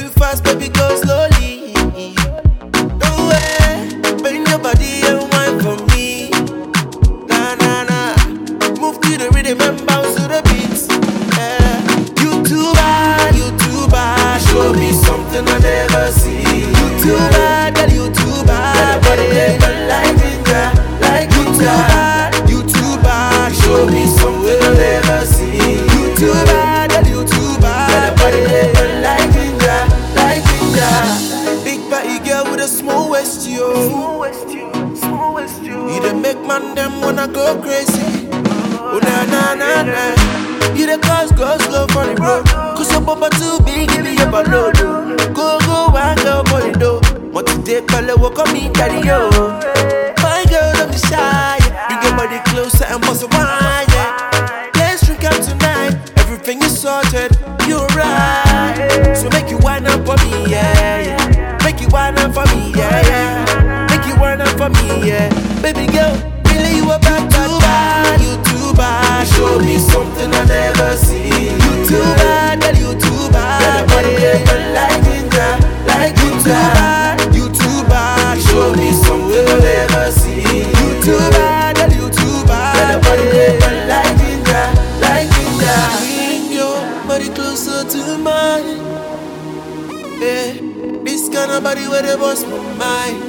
too fast, baby, go slowly. Don't wait, bend your body and wine for me. Nah, nah, nah. Move to the rhythm and bounce to the beats. Yeah. You too bad. Show me something I never see. You too bad, girl, you too bad. Body like ninja, like ninja. You too bad. Show me something I never see. You too bad, girl, you too bad. Body like ninja, like ninja. Big body girl with a small waist, yo. Small waist, you. You the make man them wanna go crazy. Oh na na na na. You the cause go slow for the road. Cause your bumper too big, give me your balloon. Go and go for the dough. What today color walk on me, daddy yo. My girl, don't be shy. Bring your body closer and bust a wine, yeah. Let's drink out tonight. Everything is sorted, you're right. So make you wine up for me, yeah. Make you wine up for me, yeah. Make you wine up for me, yeah. Baby girl, really you about too bad. You too bad. Show me something I never see. You too bad, girl, you too bad. Body like ninja, like ninja. You too bad. Show me something I never see. You too bad, girl, you too bad. Body like ninja, like ninja. Bring your body closer to mine. Yeah, this kind of body where they bust my mind.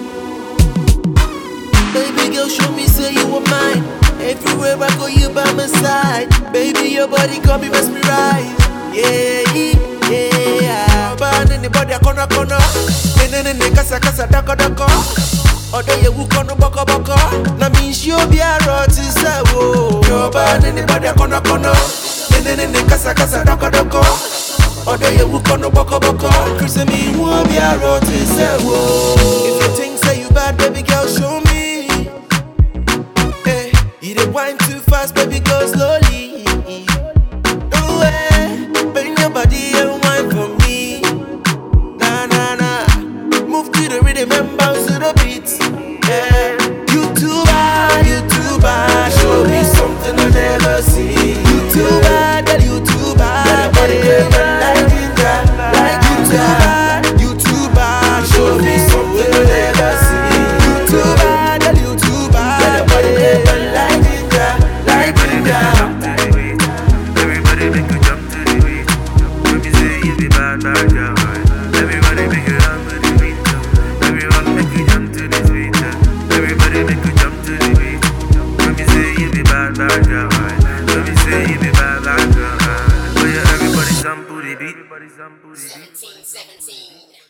Baby girl, show me say you were mine. Everywhere I go, you by my side. Baby, your body got me mesmerized. Yeah, yeah. Ban anybody, corner. Nene, kasa, dako. Odo ye wu kono boko. Na means you be a rot is a wo. Yo ban anybody, corner. Nene, kasa, dako. Odo ye wu kono boko. Chris and me won't be a rot is a wo. If you think say you bad, baby girl, show me. You dey wine too fast, baby, go slowly. Don't wait, bend your body and wine for me. Nah, nah, nah. Move to the rhythm and bounce to the beats. Yeah. You too bad. Show me something I never see. You too bad, girl, you too bad. Body like ninja, like ninja. You too bad. Show me something I never see. You too bad, girl, you too bad. Body like everybody make you jump to the beat. When me say you be bad, girl. Everybody make you jump to the beat. Everyone make you jump to the beat. Everybody make you jump to the beat. When me say you be bad, girl. When me say you be bad, girl. Oh yeah, everybody jump to the beat. 17.